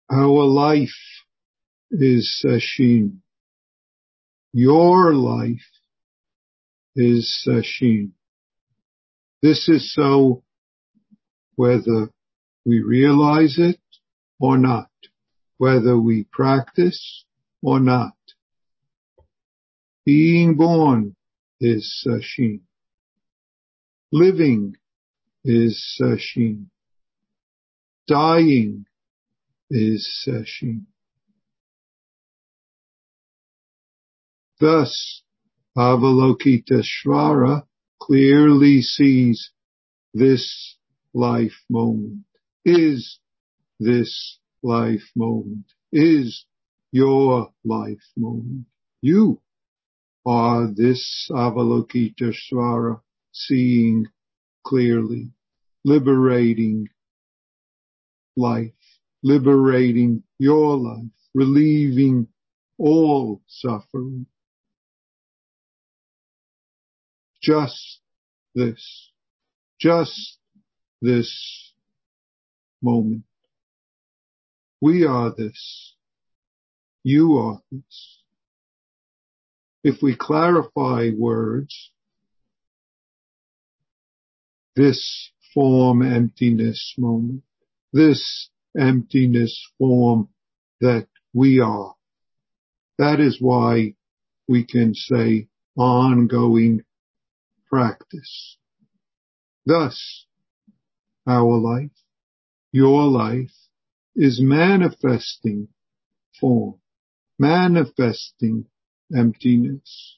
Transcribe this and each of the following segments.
Our life is Sesshin. Your life is Sesshin. This is so whether we realize it or not, whether we practice or not. Being born is Sesshin. Living is Sesshin. Dying is Sesshin. Thus, Avalokiteshvara clearly sees this life moment, is this life moment, is your life moment. You are this Avalokiteshvara seeing clearly, liberating life, liberating your life, relieving all suffering. Just this moment. We are this. You are this. If we clarify words, this form emptiness moment, this emptiness form that we are. That is why we can say ongoing practice. Thus, our life, your life, is manifesting form, manifesting emptiness.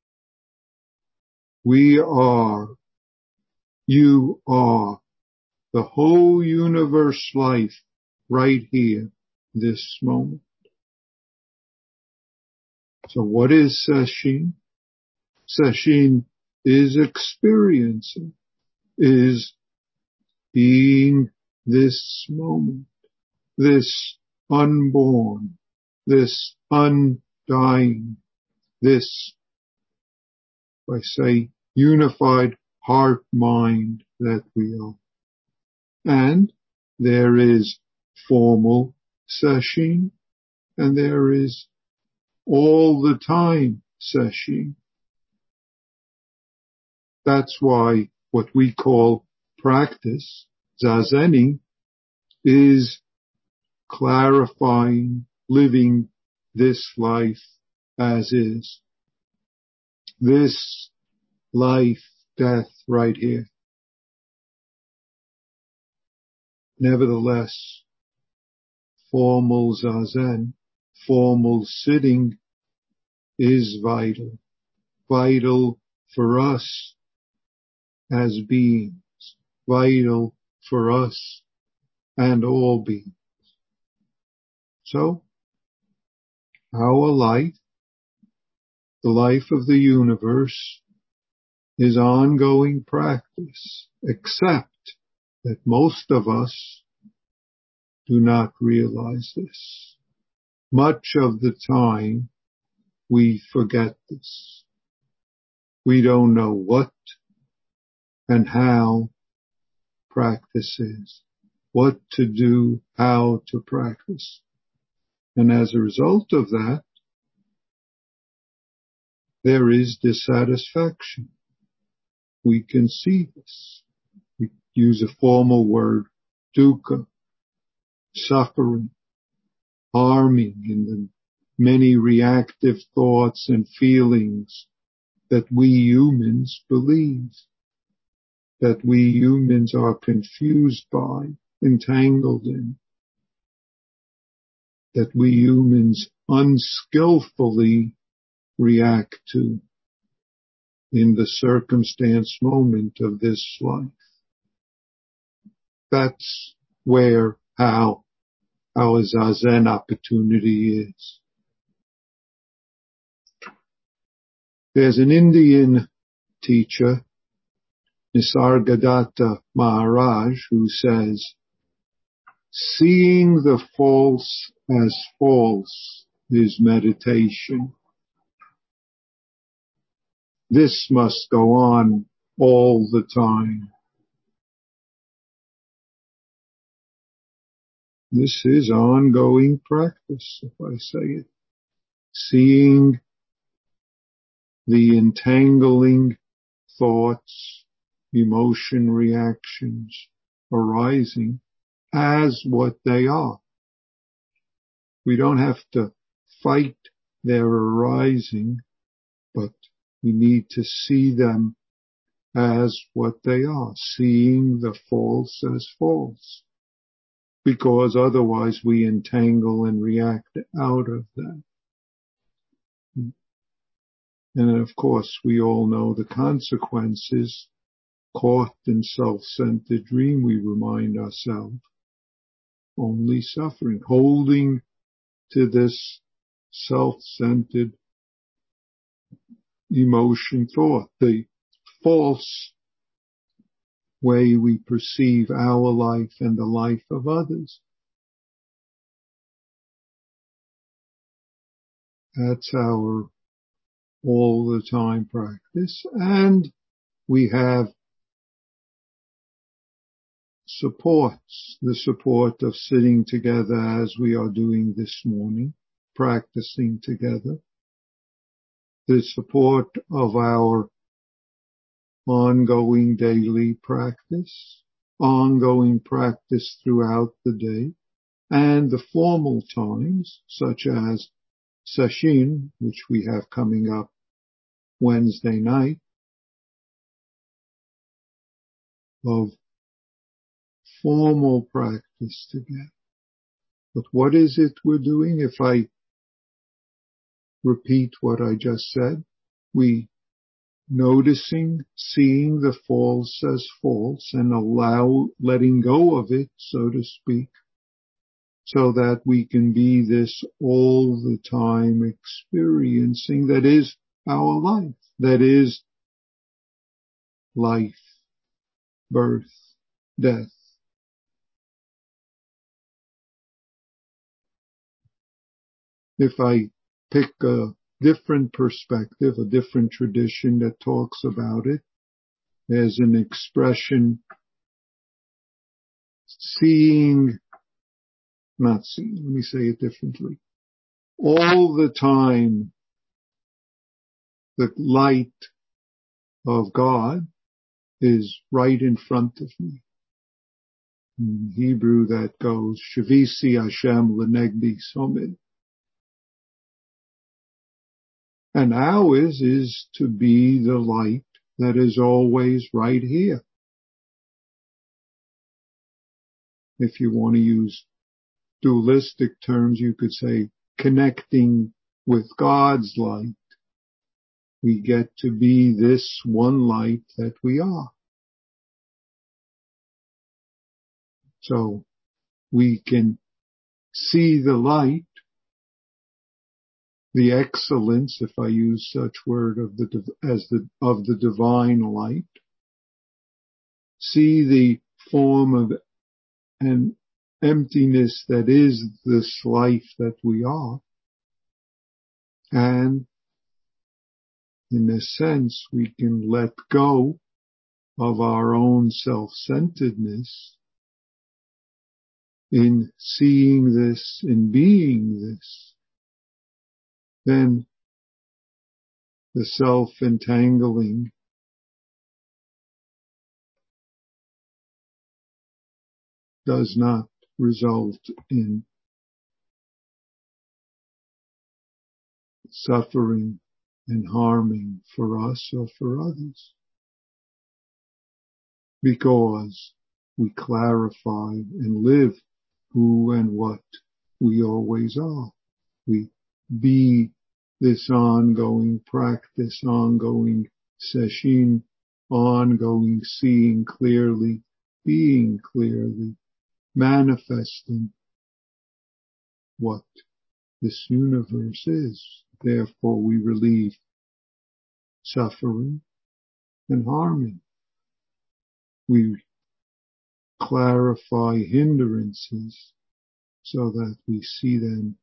We are, you are, the whole universe life right here, this moment. So what is Sesshin? Sesshin is experiencing, is being this moment, this unborn, this undying, this, I say, unified heart-mind that we are. And there is formal Sesshin, and there is all the time Sesshin. That's why what we call practice, zazening, is clarifying, living this life as is. This life, death right here. Nevertheless, formal zazen, formal sitting is vital. Vital for us as beings. Vital for us and all beings. So, our life, the life of the universe, is ongoing practice, except that most of us do not realize this. Much of the time, we forget this. We don't know what and how practice is, what to do, how to practice. And as a result of that, there is dissatisfaction. We can see this. We use a formal word, dukkha, suffering, harming in the many reactive thoughts and feelings that we humans believe, that we humans are confused by, entangled in, that we humans unskillfully react to in the circumstance moment of this life. That's where, how our zazen opportunity is. There's an Indian teacher, Nisargadatta Maharaj, who says, seeing the false as false is meditation. This must go on all the time. This is ongoing practice, if I say it. Seeing the entangling thoughts, emotion reactions arising as what they are. We don't have to fight their arising, but we need to see them as what they are, seeing the false as false, because otherwise we entangle and react out of them. And of course, we all know the consequences. Caught in self-centered dream, we remind ourselves, only suffering, holding to this self-centered emotion thought, the false way we perceive our life and the life of others. That's our all the time practice. And we have supports, the support of sitting together as we are doing this morning, practicing together, the support of our ongoing daily practice, ongoing practice throughout the day, and the formal times, such as Sesshin, which we have coming up Wednesday night, of formal practice together. But what is it we're doing? If I repeat what I just said, we noticing, seeing the false as false and letting go of it, so to speak, so that we can be this all the time experiencing that is our life, that is life, birth, death. If I pick a different perspective, a different tradition that talks about it, there's an expression, let me say it differently. All the time, the light of God is right in front of me. In Hebrew that goes, Shavisi Hashem Lenegdi Somid. And ours is to be the light that is always right here. If you want to use dualistic terms, you could say connecting with God's light. We get to be this one light that we are. So we can see the light, the excellence, if I use such word, of the divine light. See the form of an emptiness that is this life that we are. And in a sense, we can let go of our own self-centeredness in seeing this, in being this. Then the self-entangling does not result in suffering and harming for us or for others, because we clarify and live who and what we always are. We be this ongoing practice, ongoing sesshin, ongoing seeing clearly, being clearly, manifesting what this universe is. Therefore, we relieve suffering and harming. We clarify hindrances so that we see them,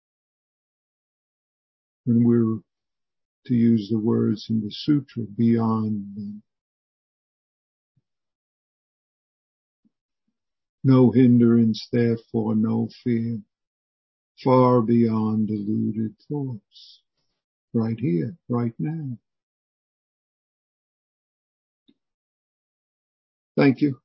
and we're, to use the words in the sutra, beyond them. No hindrance, therefore no fear. Far beyond deluded thoughts. Right here, right now. Thank you.